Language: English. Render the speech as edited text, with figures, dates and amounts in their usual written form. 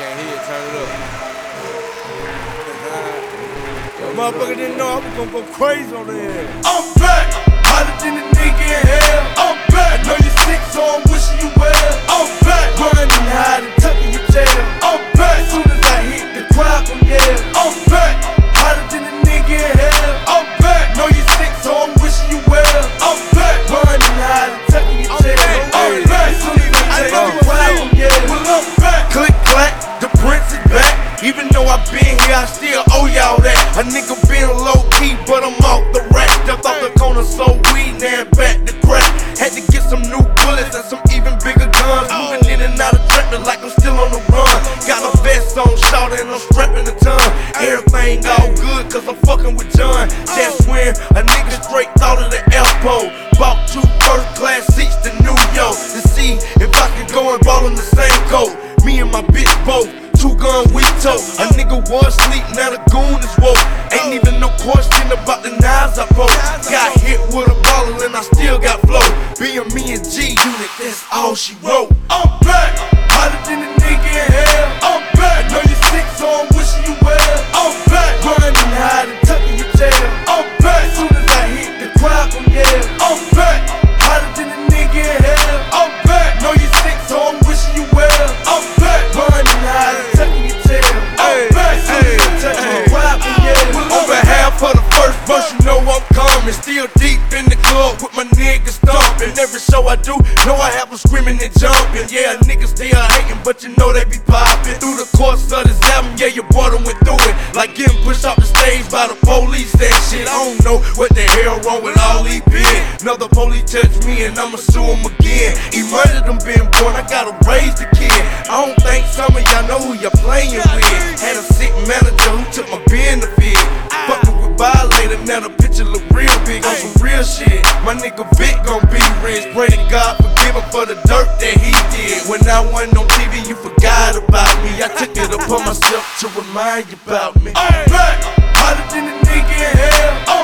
Can't hear it, turn it up. Motherfucker didn't know I was gonna go crazy on there. I'm back, hotter than a nigga in hell. I'm back, I know you sick, so I'm wishing you well. I'm back, running hide and tucking your tail. I'm back, as soon as I hit the crowd gon' yell. I'm back, hotter than a nigga in hell. I'm back, know you sick, so I'm wishing you well. I'm back, running hide and tucking your tail. I'm back, as soon as I hit the crowd gon' yell. Well, I'm back, click clack, the prince is back. Even though I been here, I still owe y'all that. A nigga been low key, but I'm off the rack. Jumped off the corner, sold weed, now back to crack. Had to get some new bullets and some even bigger guns. Moving in and out of traffic like I'm still on the run. Got a vest on, short and I'm strapping a ton. Everything all good, cause I'm fucking with John. That's when a nigga straight thought of the airport. Bought 2 first-class seats to New York to see if I could go and ball in the same coat. Me and my bitch both. 2-gun we tote. A nigga was asleep, now the goon is woke. Ain't even no question about the knives I broke. Got hit with a baller and I still got flow. Being me and G Unit, that's all she wrote. I'm back, hotter than a nigga in hell. I'm back, I know you sick, so I'm wishing you well. I'm back, running hide and tucking your tail. I'm back, as soon as I hit the crowd gon' yell. I'm back, hotter than a nigga in hell. I'm back, know you sick, so I'm wishing you well. I'm back, running hide and tucking your tail. I'm back, as soon as I touch the crowd gon' yell. On behalf of the first verse, you know I'm coming. Still deep in the club with my niggas stomping. Every show I do, know I have them screaming and jumping. Yeah, niggas still hating, but you know they be popping. Through the course of this album, yeah, your boy done went through it. Like getting pushed off the stage by the police and shit. I don't know what the hell wrong with all these been. Another police touch me and I'ma sue him again. He murdered them being born, I gotta raise the kid. I don't think some of y'all know who you're playing with. Had a sick manager who took my benefit. Fucking with violator, now the picture look real big on some real shit. My nigga Vic gon' be rich. Pray to God forgive him for the dirt that he did. When I wasn't on TV, you forgot about me. I took it upon myself to remind you about me. I'm back, hotter than a nigga in hell.